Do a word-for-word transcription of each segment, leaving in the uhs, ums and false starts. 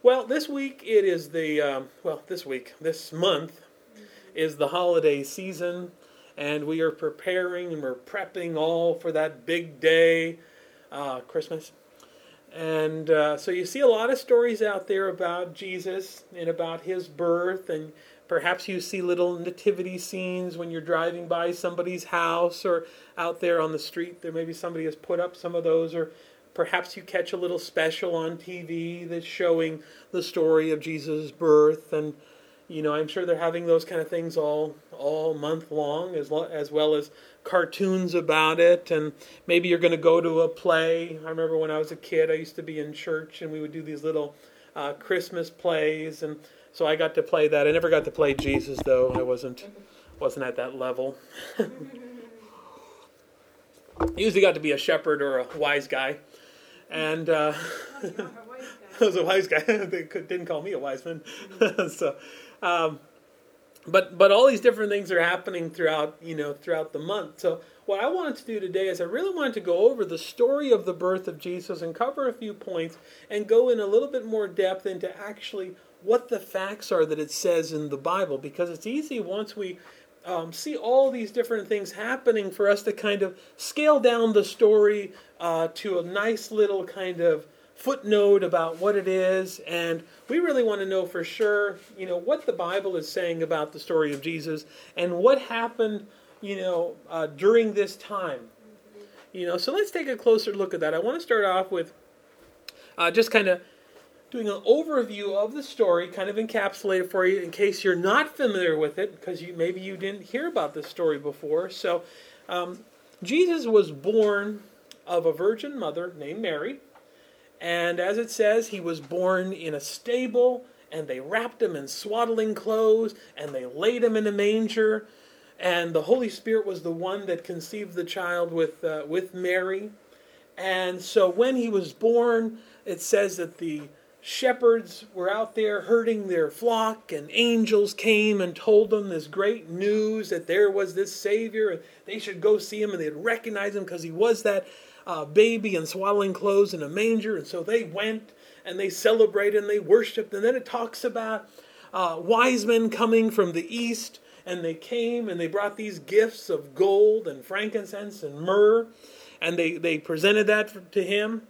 Well, this week it is the, um, well, this week, this month is the holiday season, and we are preparing and we're prepping all for that big day, uh, Christmas. And uh, so you see a lot of stories out there about Jesus and about his birth, and perhaps you see little nativity scenes when you're driving by somebody's house or out there on the street. There maybe somebody has put up some of those, or perhaps you catch a little special on T V that's showing the story of Jesus' birth. And, you know, I'm sure they're having those kind of things all all month long, as, lo- as well as cartoons about it. And maybe you're going to go to a play. I remember when I was a kid, I used to be in church, and we would do these little uh, Christmas plays. And so I got to play that. I never got to play Jesus, though. I wasn't wasn't at that level. I usually got to be a shepherd or a wise guy. And uh, I was a wise guy. They could, didn't call me a wise man. so, um, but but all these different things are happening throughout you know throughout the month. So what I wanted to do today is I really wanted to go over the story of the birth of Jesus and cover a few points and go in a little bit more depth into actually what the facts are that it says in the Bible, because it's easy once we Um, see all these different things happening for us to kind of scale down the story uh, to a nice little kind of footnote about what it is. And we really want to know for sure, you know, what the Bible is saying about the story of Jesus and what happened, you know, uh, during this time. You know, so let's take a closer look at that. I want to start off with uh, just kind of doing an overview of the story, kind of encapsulate it for you in case you're not familiar with it, because you, maybe you didn't hear about this story before. So, um, Jesus was born of a virgin mother named Mary, and as it says, he was born in a stable, and they wrapped him in swaddling clothes, and they laid him in a manger, and the Holy Spirit was the one that conceived the child with uh, with Mary. And so when he was born, it says that the shepherds were out there herding their flock, and angels came and told them this great news that there was this Savior, and they should go see him, and they'd recognize him because he was that uh, baby in swaddling clothes in a manger. And so they went, and they celebrated, and they worshipped. And then it talks about uh, wise men coming from the east, and they came, and they brought these gifts of gold and frankincense and myrrh, and they, they presented that to him.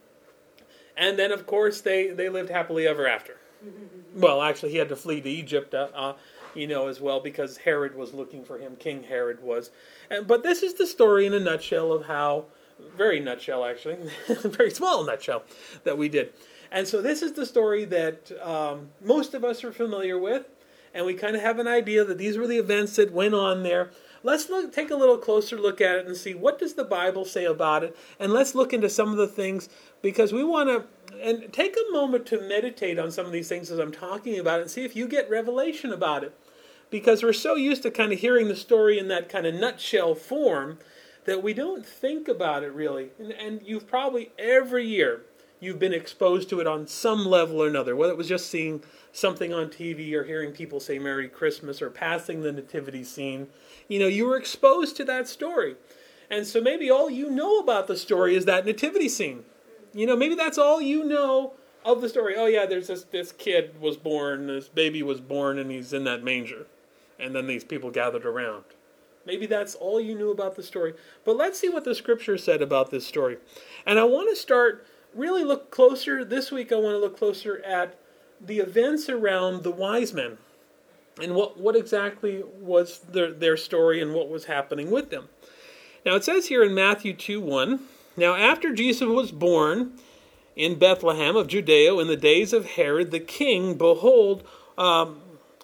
And then, of course, they, they lived happily ever after. Well, actually, he had to flee to Egypt, uh, uh, you know, as well, because Herod was looking for him. King Herod was. And, but this is the story in a nutshell of how, very nutshell, actually, very small nutshell that we did. And so this is the story that um, most of us are familiar with, and we kind of have an idea that these were the events that went on there. Let's look, take a little closer look at it and see what does the Bible say about it, and let's look into some of the things, because we want to, and take a moment to meditate on some of these things as I'm talking about it and see if you get revelation about it, because we're so used to kind of hearing the story in that kind of nutshell form that we don't think about it really. And, and you've probably every year you've been exposed to it on some level or another, whether it was just seeing something on T V or hearing people say Merry Christmas or passing the nativity scene. You know, you were exposed to that story. And so maybe all you know about the story is that nativity scene. You know, maybe that's all you know of the story. Oh yeah, there's this, this kid was born, this baby was born, and he's in that manger. And then these people gathered around. Maybe that's all you knew about the story. But let's see what the scripture said about this story. And I want to start, really look closer, this week I want to look closer at the events around the wise men. And what, what exactly was their, their story and what was happening with them. Now it says here in Matthew two one, now after Jesus was born in Bethlehem of Judea in the days of Herod the king, behold, um,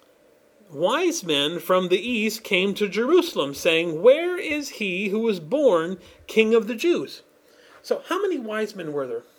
wise men from the east came to Jerusalem, saying, where is he who was born King of the Jews? So how many wise men were there?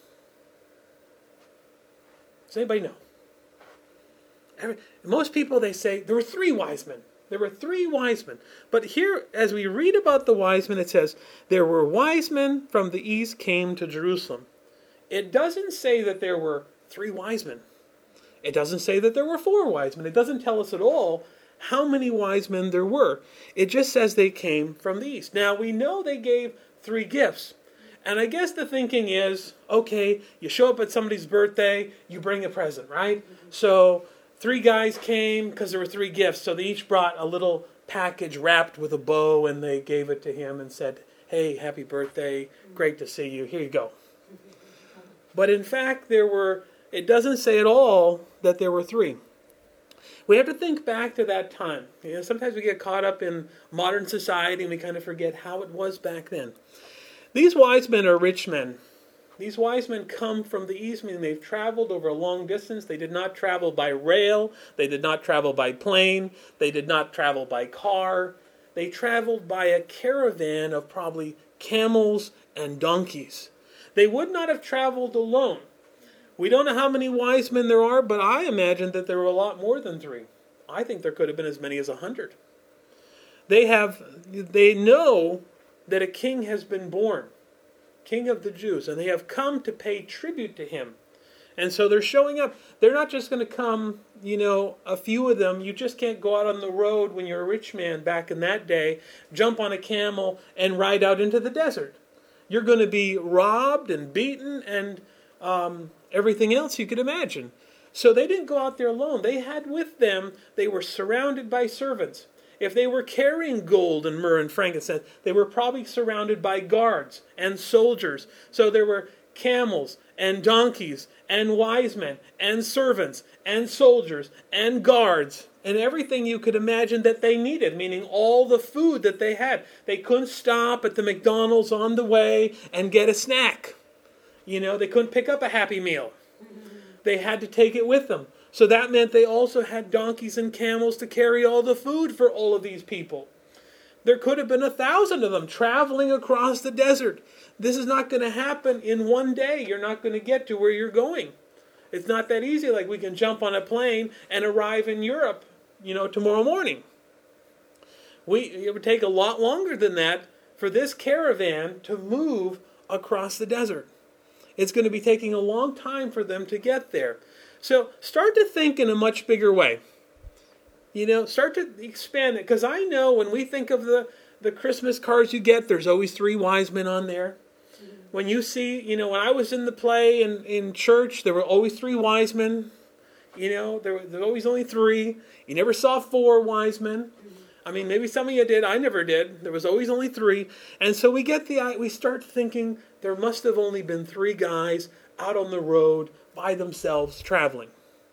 Does anybody know? Every, most people, they say there were three wise men. There were three wise men. But here, as we read about the wise men, it says, there were wise men from the east came to Jerusalem. It doesn't say that there were three wise men. It doesn't say that there were four wise men. It doesn't tell us at all how many wise men there were. It just says they came from the east. Now, we know they gave three gifts. And I guess the thinking is, okay, you show up at somebody's birthday, you bring a present, right? So three guys came because there were three gifts. So they each brought a little package wrapped with a bow, and they gave it to him and said, hey, happy birthday, great to see you, here you go. But in fact, there were, it doesn't say at all that there were three. We have to think back to that time. You know, sometimes we get caught up in modern society and we kind of forget how it was back then. These wise men are rich men. These wise men come from the east, meaning they've traveled over a long distance. They did not travel by rail. They did not travel by plane. They did not travel by car. They traveled by a caravan of probably camels and donkeys. They would not have traveled alone. We don't know how many wise men there are, but I imagine that there were a lot more than three. I think there could have been as many as a hundred. They have, they know that a king has been born, King of the Jews, and they have come to pay tribute to him. And so they're showing up. They're not just going to come, you know, a few of them. You just can't go out on the road when you're a rich man back in that day, jump on a camel and ride out into the desert. You're going to be robbed and beaten and um, everything else you could imagine. So they didn't go out there alone. They had with them, they were surrounded by servants. If they were carrying gold and myrrh and frankincense, they were probably surrounded by guards and soldiers. So there were camels and donkeys and wise men and servants and soldiers and guards and everything you could imagine that they needed, meaning all the food that they had. They couldn't stop at the McDonald's on the way and get a snack. You know, they couldn't pick up a Happy Meal. They had to take it with them. So that meant they also had donkeys and camels to carry all the food for all of these people. There could have been a thousand of them traveling across the desert. This is not going to happen in one day. You're not going to get to where you're going. It's not that easy like we can jump on a plane and arrive in Europe, you know, tomorrow morning. We, it would take a lot longer than that for this caravan to move across the desert. It's going to be taking a long time for them to get there. So start to think in a much bigger way. You know, start to expand it. Because I know when we think of the, the Christmas cards you get, there's always three wise men on there. Mm-hmm. When you see, you know, when I was in the play in, in church, there were always three wise men. You know, there were, there were always only three. You never saw four wise men. Mm-hmm. I mean, maybe some of you did. I never did. There was always only three. And so we get the, we start thinking there must have only been three guys out on the road by themselves traveling.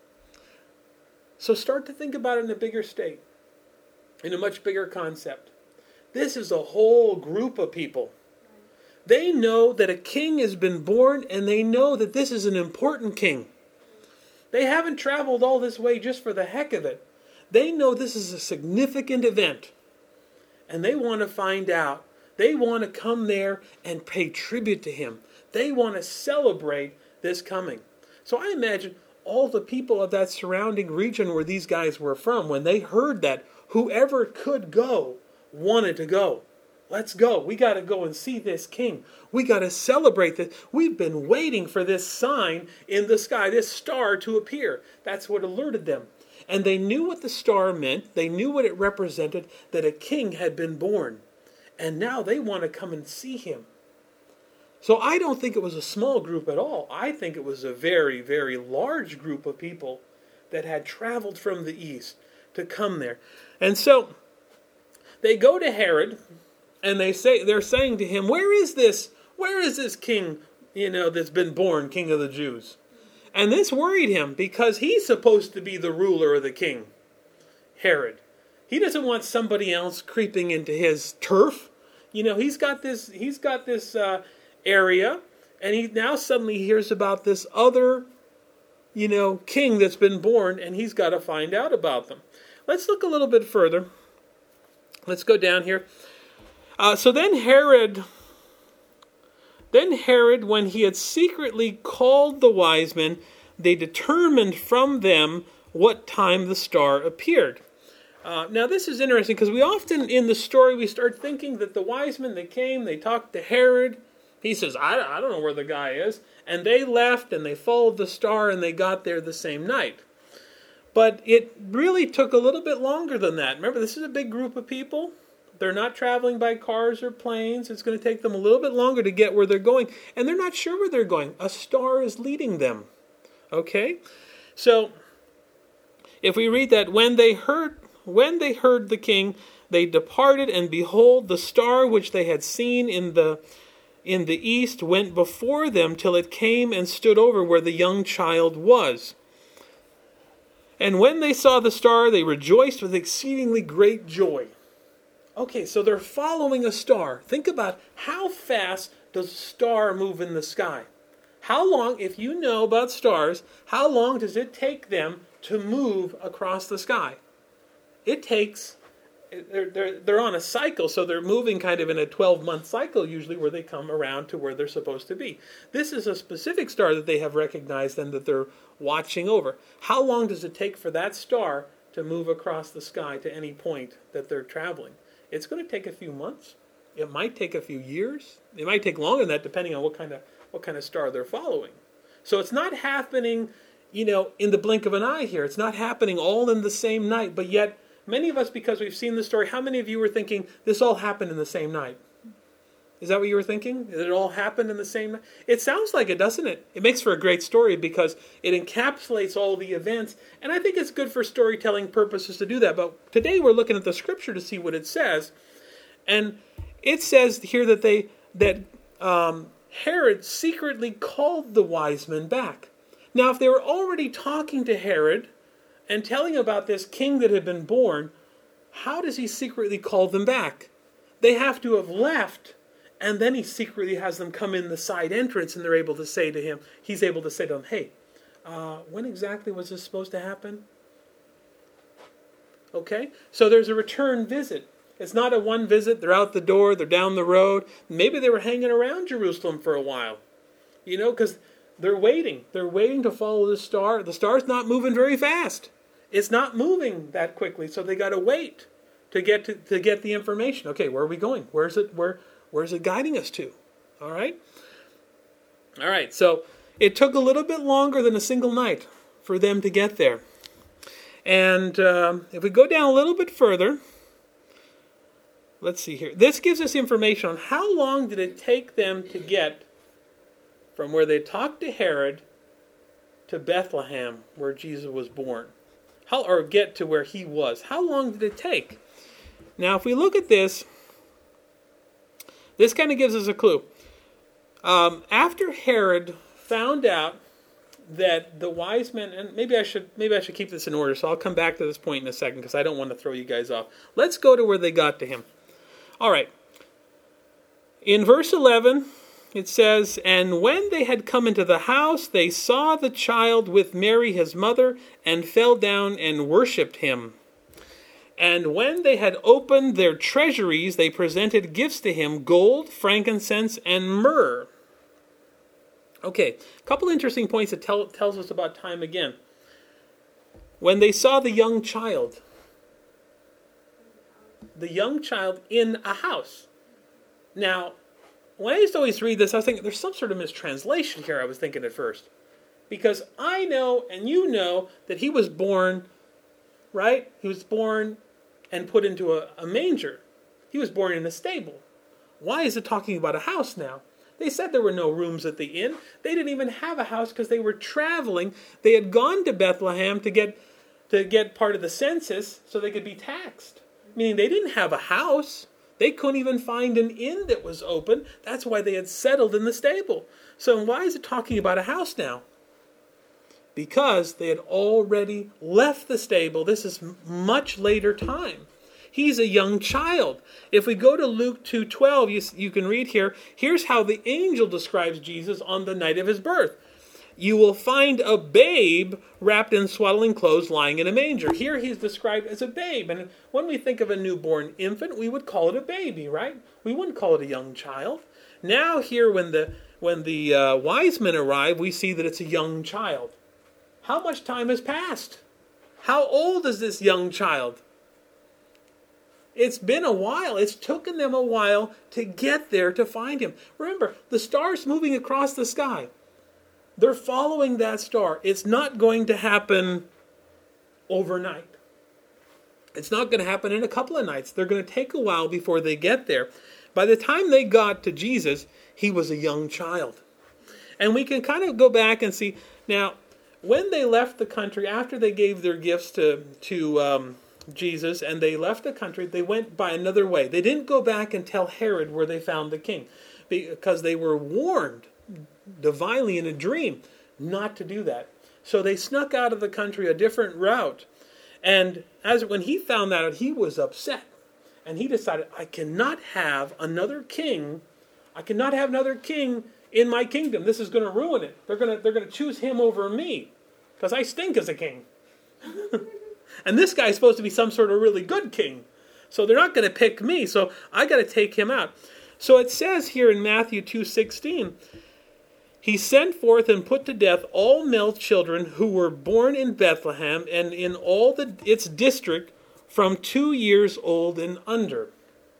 So start to think about it in a bigger state, in a much bigger concept. This is a whole group of people. They know that a king has been born, and they know that this is an important king. They haven't traveled all this way just for the heck of it. They know this is a significant event, and they want to find out. They want to come there and pay tribute to him. They want to celebrate this coming. So I imagine all the people of that surrounding region where these guys were from, when they heard that whoever could go wanted to go. Let's go. We got to go and see this king. We got to celebrate this. We've been waiting for this sign in the sky, this star to appear. That's what alerted them. And they knew what the star meant. They knew what it represented, that a king had been born. And now they want to come and see him. So I don't think it was a small group at all. I think it was a very, very large group of people that had traveled from the east to come there. And so they go to Herod, and they say they're saying to him, "Where is this? Where is this king, you know, that's been born, King of the Jews?" And this worried him because he's supposed to be the ruler of the king, Herod. He doesn't want somebody else creeping into his turf. You know, he's got this. He's got this. Uh, area, and he now suddenly hears about this other, you know, king that's been born, and he's got to find out about them. Let's look a little bit further. Let's go down here. Uh, so then Herod, then Herod, when he had secretly called the wise men, they determined from them what time the star appeared. Uh, now this is interesting because we often in the story we start thinking that the wise men, they came, they talked to Herod. He says, I, I don't know where the guy is. And they left and they followed the star and they got there the same night. But it really took a little bit longer than that. Remember, this is a big group of people. They're not traveling by cars or planes. It's going to take them a little bit longer to get where they're going. And they're not sure where they're going. A star is leading them. Okay? So, if we read that, when they heard, when they heard the king, they departed, and behold, the star which they had seen in the in the east went before them till it came and stood over where the young child was. And when they saw the star, they rejoiced with exceedingly great joy. Okay, so they're following a star. Think about how fast does a star move in the sky? How long, if you know about stars, how long does it take them to move across the sky? It takes, they're, they're, they're on a cycle, so they're moving kind of in a twelve-month cycle usually where they come around to where they're supposed to be. This is a specific star that they have recognized and that they're watching over. How long does it take for that star to move across the sky to any point that they're traveling? It's going to take a few months. It might take a few years. It might take longer than that depending on what kind of what kind of star they're following. So it's not happening, you know, in the blink of an eye here. It's not happening all in the same night, but yet many of us, because we've seen the story, how many of you were thinking this all happened in the same night? Is that what you were thinking? Did it all happen in the same night? It sounds like it, doesn't it? It makes for a great story because it encapsulates all the events, and I think it's good for storytelling purposes to do that. But today we're looking at the scripture to see what it says, and it says here that they that um, Herod secretly called the wise men back. Now, if they were already talking to Herod and telling about this king that had been born, how does he secretly call them back? They have to have left, and then he secretly has them come in the side entrance, and they're able to say to him, he's able to say to them, hey, uh, when exactly was this supposed to happen? Okay, so there's a return visit. It's not a one visit, they're out the door, they're down the road. Maybe they were hanging around Jerusalem for a while, you know, because they're waiting. They're waiting to follow the star. The star's not moving very fast. It's not moving that quickly, so they got to wait to get to, to get the information. Okay, where are we going? Where's it? Where Where's it guiding us to? All right? All right, so it took a little bit longer than a single night for them to get there. And um, if we go down a little bit further, let's see here. This gives us information on how long did it take them to get from where they talked to Herod to Bethlehem, where Jesus was born. How, or get to where he was. How long did it take? Now, if we look at this, this kind of gives us a clue. Um, after Herod found out that the wise men, and maybe I should maybe I should keep this in order, so I'll come back to this point in a second because I don't want to throw you guys off. Let's go to where they got to him. All right. In verse eleven, it says, and when they had come into the house, they saw the child with Mary his mother, and fell down and worshipped him. And when they had opened their treasuries, they presented gifts to him, gold, frankincense, and myrrh. Okay, a couple interesting points that tell, tells us about time again. When they saw the young child, the young child in a house. Now, when I used to always read this, I was thinking, there's some sort of mistranslation here, I was thinking at first. Because I know, and you know, that he was born, right? He was born and put into a, a manger. He was born in a stable. Why is it talking about a house now? They said there were no rooms at the inn. They didn't even have a house because they were traveling. They had gone to Bethlehem to get to get part of the census so they could be taxed. Meaning they didn't have a house. They couldn't even find an inn that was open. That's why they had settled in the stable. So why is it talking about a house now? Because they had already left the stable. This is much later time. He's a young child. If we go to Luke two twelve, you, you can read here, here's how the angel describes Jesus on the night of his birth. You will find a babe wrapped in swaddling clothes lying in a manger. Here he's described as a babe. And when we think of a newborn infant, we would call it a baby, right? We wouldn't call it a young child. Now here when the, when the uh, wise men arrive, we see that it's a young child. How much time has passed? How old is this young child? It's been a while. It's taken them a while to get there to find him. Remember, the star's moving across the sky. They're following that star. It's not going to happen overnight. It's not going to happen in a couple of nights. They're going to take a while before they get there. By the time they got to Jesus, he was a young child. And we can kind of go back and see, now, when they left the country, after they gave their gifts to, to um, Jesus, and they left the country, they went by another way. They didn't go back and tell Herod where they found the king, because they were warned divinely in a dream not to do that. So they snuck out of the country a different route. And as when he found that out, he was upset. And he decided, I cannot have another king. I cannot have another king in my kingdom. This is going to ruin it. They're going to they're going to choose him over me, because I stink as a king. And this guy's supposed to be some sort of really good king. So they're not going to pick me. So I got to take him out. So it says here in Matthew two sixteen, he sent forth and put to death all male children who were born in Bethlehem and in all the, its district from two years old and under.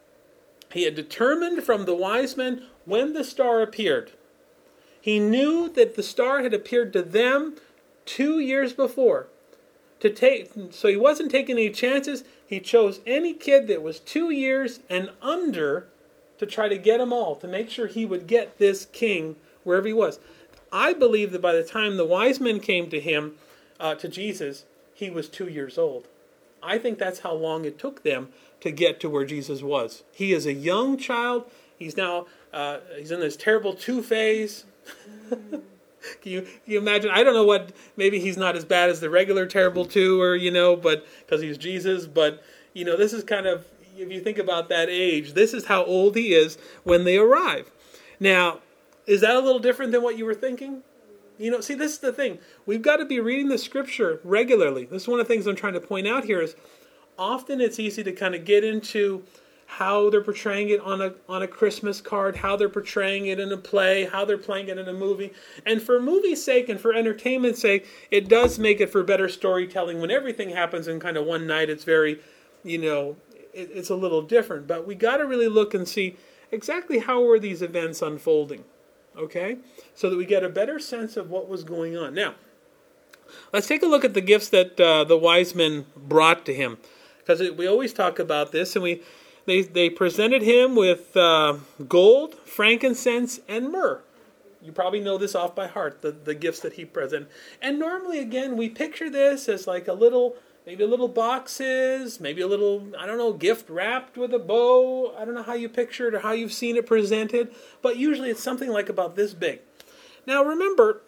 He had determined from the wise men when the star appeared. He knew that the star had appeared to them two years before. To take, so he wasn't taking any chances. He chose any kid that was two years and under to try to get them all, to make sure he would get this king wherever he was. I believe that by the time the wise men came to him, uh, to Jesus, he was two years old. I think that's how long it took them to get to where Jesus was. He is a young child. He's now, uh, he's in this terrible two phase. Can you, can you imagine? I don't know what, maybe he's not as bad as the regular terrible two, or, you know, but because he's Jesus. But, you know, this is kind of, if you think about that age, this is how old he is when they arrive. Now, is that a little different than what you were thinking? You know, see, this is the thing. We've got to be reading the scripture regularly. This is one of the things I'm trying to point out here is often it's easy to kind of get into how they're portraying it on a on a Christmas card, how they're portraying it in a play, how they're playing it in a movie. And for movie's sake and for entertainment's sake, it does make it for better storytelling. When everything happens in kind of one night, it's very, you know, it, it's a little different. But we got to really look and see exactly how were these events unfolding. Okay, so that we get a better sense of what was going on. Now, let's take a look at the gifts that uh, the wise men brought to him, because we always talk about this, and we they they presented him with uh, gold, frankincense, and myrrh. You probably know this off by heart, the, the gifts that he presented. And normally, again, we picture this as like a little, maybe a little boxes, maybe a little, I don't know, gift wrapped with a bow. I don't know how you picture it or how you've seen it presented, but usually it's something like about this big. Now remember,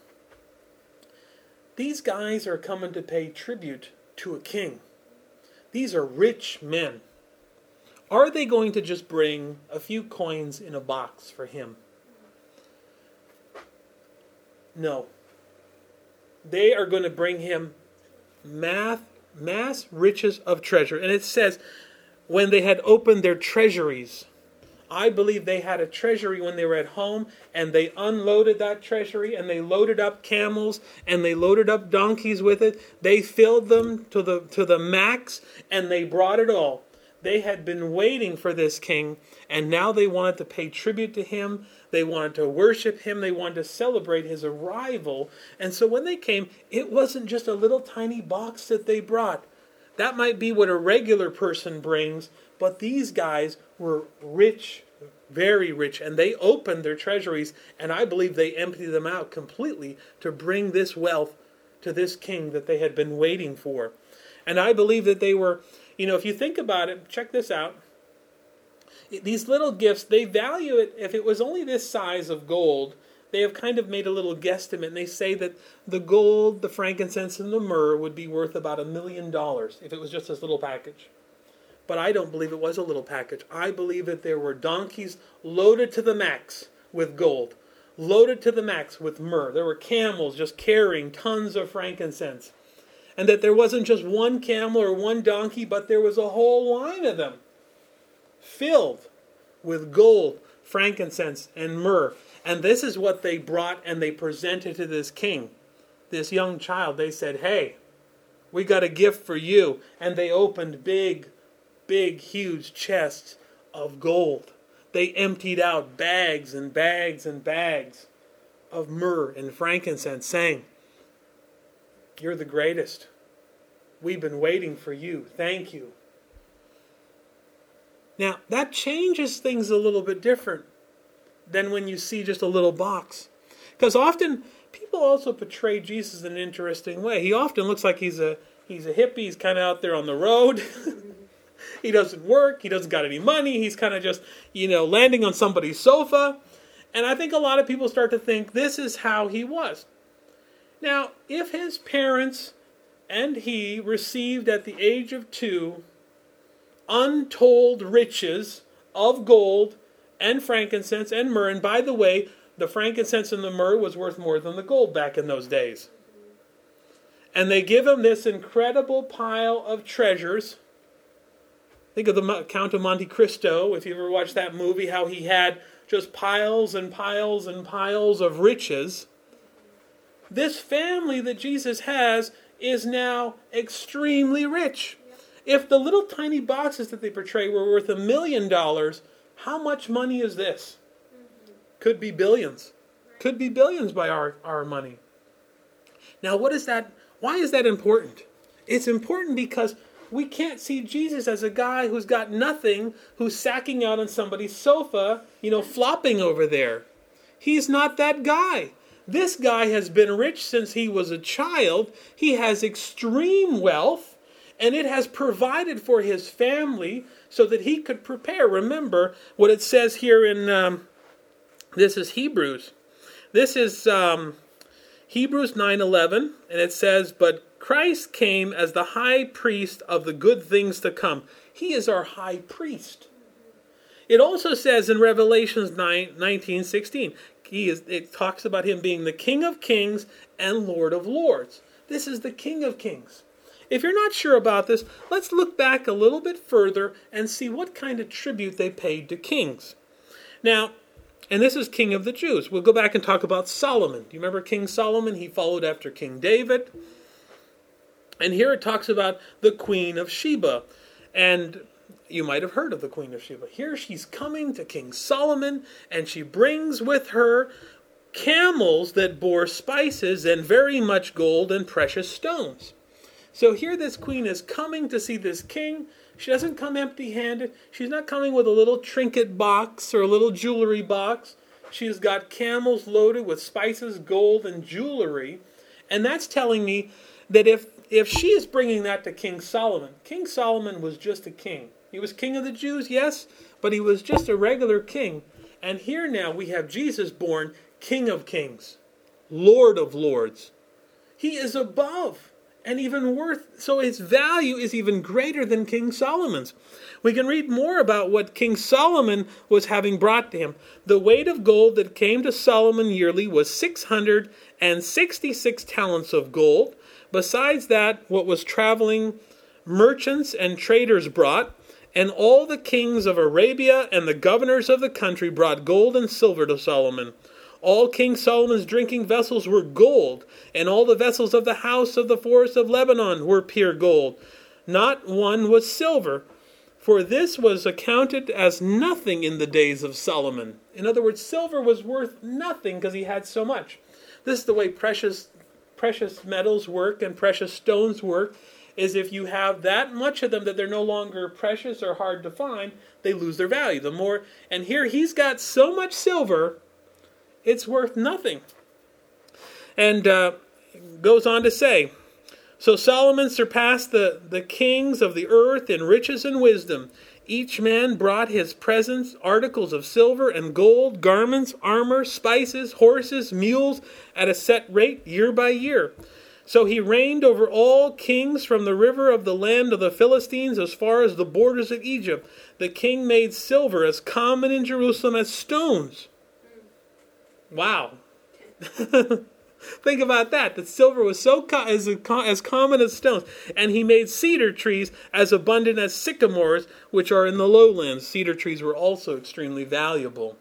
these guys are coming to pay tribute to a king. These are rich men. Are they going to just bring a few coins in a box for him? No. They are going to bring him math mass riches of treasure. And it says, when they had opened their treasuries, I believe they had a treasury when they were at home, and they unloaded that treasury, and they loaded up camels, and they loaded up donkeys with it. They filled them to the to the max, and they brought it all. They had been waiting for this king, and now they wanted to pay tribute to him. They wanted to worship him. They wanted to celebrate his arrival. And so when they came, it wasn't just a little tiny box that they brought. That might be what a regular person brings, but these guys were rich, very rich, and they opened their treasuries, and I believe they emptied them out completely to bring this wealth to this king that they had been waiting for. And I believe that they were, you know, if you think about it, check this out. These little gifts, they value it. If it was only this size of gold, they have kind of made a little guesstimate, and they say that the gold, the frankincense, and the myrrh would be worth about a million dollars if it was just this little package. But I don't believe it was a little package. I believe that there were donkeys loaded to the max with gold, loaded to the max with myrrh. There were camels just carrying tons of frankincense. And that there wasn't just one camel or one donkey, but there was a whole line of them filled with gold, frankincense, and myrrh. And this is what they brought and they presented to this king, this young child. They said, hey, we got a gift for you. And they opened big, big, huge chests of gold. They emptied out bags and bags and bags of myrrh and frankincense, saying, you're the greatest. We've been waiting for you. Thank you. Now, that changes things a little bit different than when you see just a little box. Because often, people also portray Jesus in an interesting way. He often looks like he's a he's a hippie. He's kind of out there on the road. He doesn't work. He doesn't got any money. He's kind of just, you know, landing on somebody's sofa. And I think a lot of people start to think this is how he was. Now, if his parents and he received at the age of two untold riches of gold and frankincense and myrrh, and by the way, the frankincense and the myrrh was worth more than the gold back in those days. And they give him this incredible pile of treasures. Think of the Count of Monte Cristo, if you ever watched that movie, how he had just piles and piles and piles of riches. This family that Jesus has is now extremely rich. If the little tiny boxes that they portray were worth a million dollars, how much money is this? Could be billions. Could be billions by our, our money. Now, what is that? Why is that important? It's important because we can't see Jesus as a guy who's got nothing, who's sacking out on somebody's sofa, you know, flopping over there. He's not that guy. This guy has been rich since he was a child. He has extreme wealth, and it has provided for his family so that he could prepare. Remember what it says here in, um, this is Hebrews. This is um, Hebrews nine eleven, and it says, "But Christ came as the high priest of the good things to come." He is our high priest. It also says in Revelations nine nineteen sixteen, he is, it talks about him being the King of Kings and Lord of Lords. This is the King of Kings. If you're not sure about this, let's look back a little bit further and see what kind of tribute they paid to kings. Now, and this is King of the Jews. We'll go back and talk about Solomon. Do you remember King Solomon? He followed after King David. And here it talks about the Queen of Sheba. And you might have heard of the Queen of Sheba. Here she's coming to King Solomon, and she brings with her camels that bore spices and very much gold and precious stones. So here this queen is coming to see this king. She doesn't come empty-handed. She's not coming with a little trinket box or a little jewelry box. She's got camels loaded with spices, gold, and jewelry. And that's telling me that if, if she is bringing that to King Solomon, King Solomon was just a king. He was king of the Jews, yes, but he was just a regular king. And here now we have Jesus born King of Kings, Lord of Lords. He is above and even worth, so his value is even greater than King Solomon's. We can read more about what King Solomon was having brought to him. The weight of gold that came to Solomon yearly was six hundred sixty-six talents of gold. Besides that, what was traveling merchants and traders brought, and all the kings of Arabia and the governors of the country brought gold and silver to Solomon. All King Solomon's drinking vessels were gold, and all the vessels of the house of the forest of Lebanon were pure gold. Not one was silver, for this was accounted as nothing in the days of Solomon. In other words, silver was worth nothing because he had so much. This is the way precious, precious metals work and precious stones work, is if you have that much of them that they're no longer precious or hard to find, they lose their value. The more, and here he's got so much silver, it's worth nothing. And uh, goes on to say, so Solomon surpassed the, the kings of the earth in riches and wisdom. Each man brought his presents, articles of silver and gold, garments, armor, spices, horses, mules, at a set rate year by year. So he reigned over all kings from the river of the land of the Philistines as far as the borders of Egypt. The king made silver as common in Jerusalem as stones. Wow. Think about that. That silver was so co- as, as common as stones. And he made cedar trees as abundant as sycamores, which are in the lowlands. Cedar trees were also extremely valuable.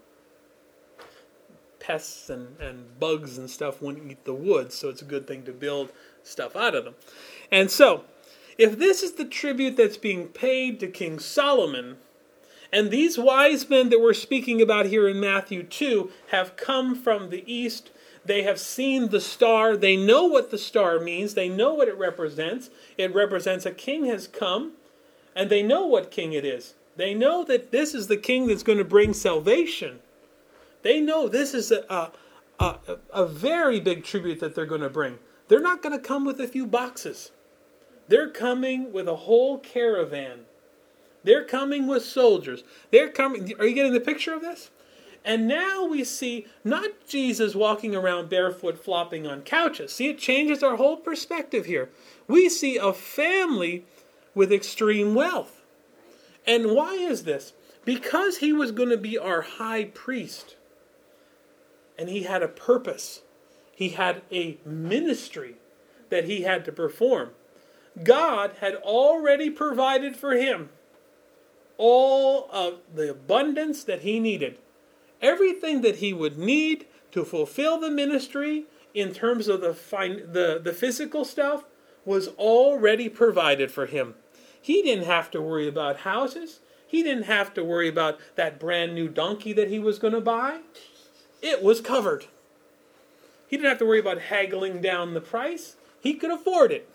Pests and, and bugs and stuff wouldn't eat the wood, so it's a good thing to build stuff out of them. And so, if this is the tribute that's being paid to King Solomon, and these wise men that we're speaking about here in Matthew two have come from the east, They have seen the star. They know what the star means. They know what it represents. It represents a king has come, and they know what king it is. They know that this is the king that's going to bring salvation. They know this is a, a, a, a very big tribute that they're going to bring. They're not going to come with a few boxes. They're coming with a whole caravan. They're coming with soldiers. They're coming. Are you getting the picture of this? And now we see not Jesus walking around barefoot flopping on couches. See, it changes our whole perspective here. We see a family with extreme wealth. And why is this? Because he was going to be our high priest. And he had a purpose. He had a ministry that he had to perform. God had already provided for him all of the abundance that he needed. Everything that he would need to fulfill the ministry in terms of the, fin- the, the physical stuff was already provided for him. He didn't have to worry about houses. He didn't have to worry about that brand new donkey that he was going to buy. It was covered. He didn't have to worry about haggling down the price. He could afford it.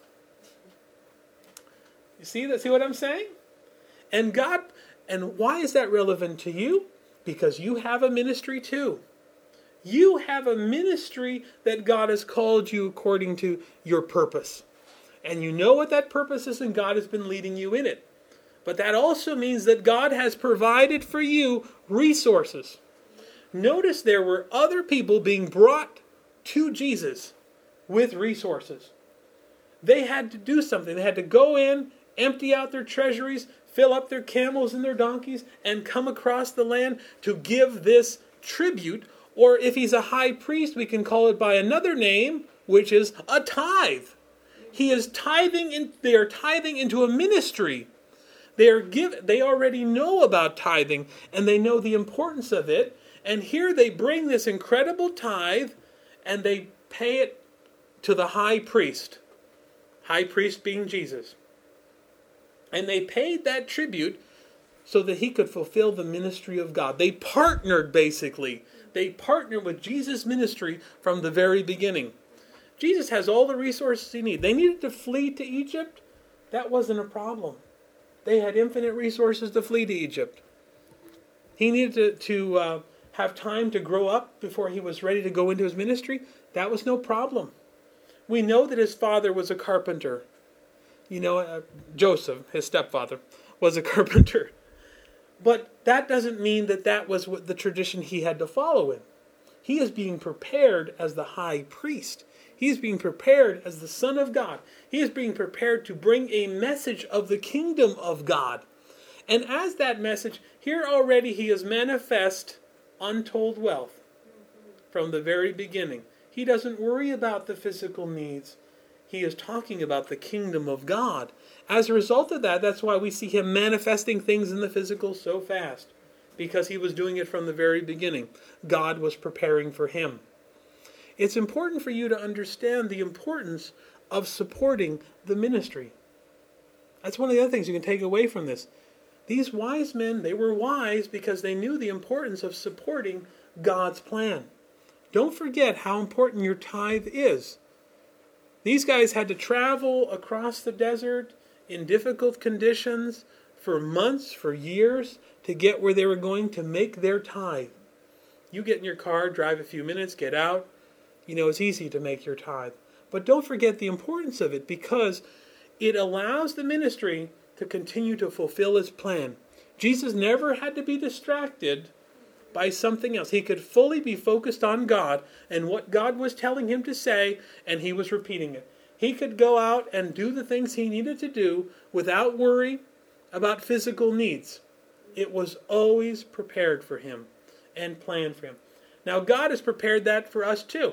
You see that? See what I'm saying? And God, and why is that relevant to you? Because you have a ministry too. You have a ministry that God has called you according to your purpose. And you know what that purpose is, and God has been leading you in it. But that also means that God has provided for you resources. Notice there were other people being brought to Jesus with resources. They had to do something. They had to go in, empty out their treasuries, fill up their camels and their donkeys, and come across the land to give this tribute. Or if he's a high priest, we can call it by another name, which is a tithe. He is tithing in, they are tithing into a ministry. They are give, they already know about tithing, and they know the importance of it. And here they bring this incredible tithe, and they pay it to the high priest. High priest being Jesus. And they paid that tribute so that he could fulfill the ministry of God. They partnered, basically. They partnered with Jesus' ministry from the very beginning. Jesus has all the resources he needs. They needed to flee to Egypt. That wasn't a problem. They had infinite resources to flee to Egypt. He needed to, to uh, have time to grow up before he was ready to go into his ministry. That was no problem. We know that his father was a carpenter. You know, uh, Joseph, his stepfather, was a carpenter. But that doesn't mean that that was what the tradition he had to follow in. He is being prepared as the high priest. He is being prepared as the Son of God. He is being prepared to bring a message of the kingdom of God. And as that message, here already he is manifest untold wealth from the very beginning. He doesn't worry about the physical needs. He is talking about the kingdom of God. As a result of that, that's why we see him manifesting things in the physical so fast. Because he was doing it from the very beginning. God was preparing for him. It's important for you to understand the importance of supporting the ministry. That's one of the other things you can take away from this. These wise men, they were wise because they knew the importance of supporting God's plan. Don't forget how important your tithe is. These guys had to travel across the desert in difficult conditions for months, for years, to get where they were going to make their tithe. You get in your car, drive a few minutes, get out. You know, it's easy to make your tithe. But don't forget the importance of it, because it allows the ministry to continue to fulfill his plan. Jesus never had to be distracted by something else. He could fully be focused on God and what God was telling him to say, and he was repeating it. He could go out and do the things he needed to do without worry about physical needs. It was always prepared for him and planned for him. Now God has prepared that for us too.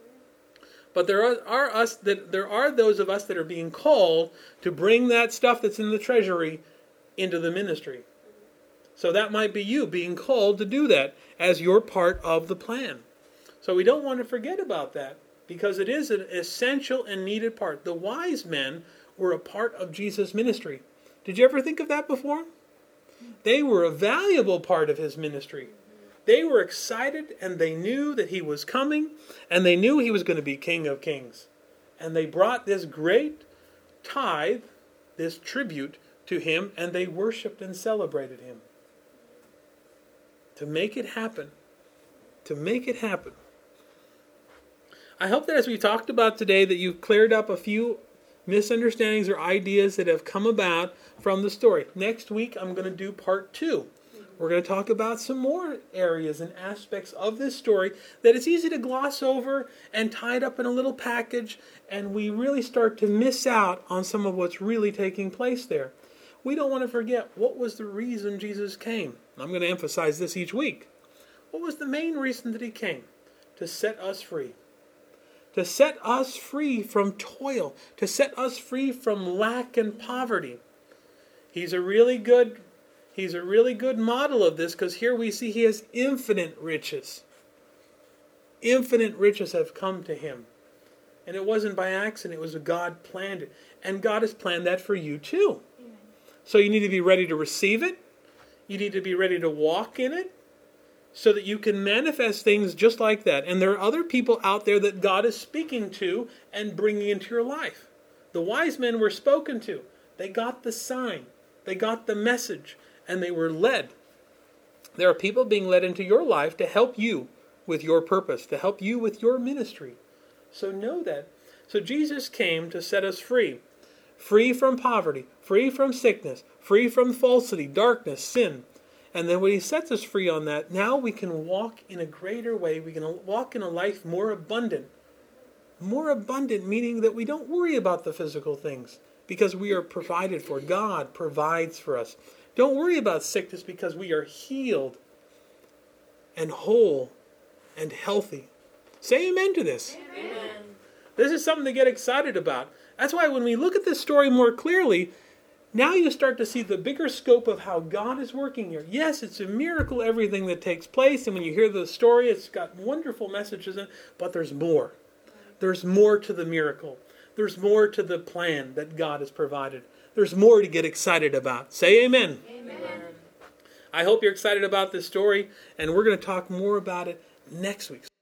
But there are, are us that there are those of us that are being called to bring that stuff that's in the treasury into the ministry. So that might be you being called to do that as your part of the plan. So we don't want to forget about that, because it is an essential and needed part. The wise men were a part of Jesus' ministry. Did you ever think of that before? They were a valuable part of his ministry. They were excited, and they knew that he was coming, and they knew he was going to be King of Kings. And they brought this great tithe, this tribute to him, and they worshiped and celebrated him. To make it happen. To make it happen. I hope that as we talked about today, that you've cleared up a few misunderstandings or ideas that have come about from the story. Next week, I'm going to do part two. We're going to talk about some more areas and aspects of this story that it's easy to gloss over and tie it up in a little package, and we really start to miss out on some of what's really taking place there. We don't want to forget what was the reason Jesus came. I'm going to emphasize this each week. What was the main reason that he came? To set us free. To set us free from toil. To set us free from lack and poverty. He's a really good, he's a really good model of this, because here we see he has infinite riches. Infinite riches have come to him. And it wasn't by accident. It was God planned it. And God has planned that for you too. Amen. So you need to be ready to receive it. You need to be ready to walk in it, so that you can manifest things just like that. And there are other people out there that God is speaking to and bringing into your life. The wise men were spoken to. They got the sign. They got the message. And they were led. There are people being led into your life to help you with your purpose, to help you with your ministry. So know that. So Jesus came to set us free. Free from poverty, free from sickness, free from falsity, darkness, sin. And then when he sets us free on that, now we can walk in a greater way. We can walk in a life more abundant. More abundant, meaning that we don't worry about the physical things, because we are provided for. God provides for us. Don't worry about sickness, because we are healed and whole and healthy. Say amen to this. Amen. This is something to get excited about. That's why when we look at this story more clearly, now you start to see the bigger scope of how God is working here. Yes, it's a miracle, everything that takes place. And when you hear the story, it's got wonderful messages in it. But there's more. There's more to the miracle. There's more to the plan that God has provided. There's more to get excited about. Say amen. Amen. I hope you're excited about this story. And we're going to talk more about it next week.